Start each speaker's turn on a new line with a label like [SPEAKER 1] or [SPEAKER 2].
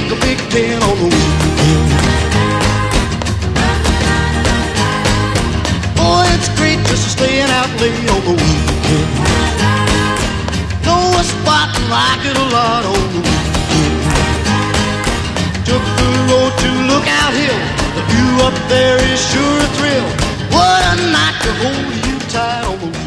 [SPEAKER 1] make a big ten on the weekend. Boy, it's great just staying out late on the weekend. Know a spot and like it a lot on the weekend. Took the road to Lookout Hill. The view up there is sure a thrill. What a night to hold you tight on the weekend.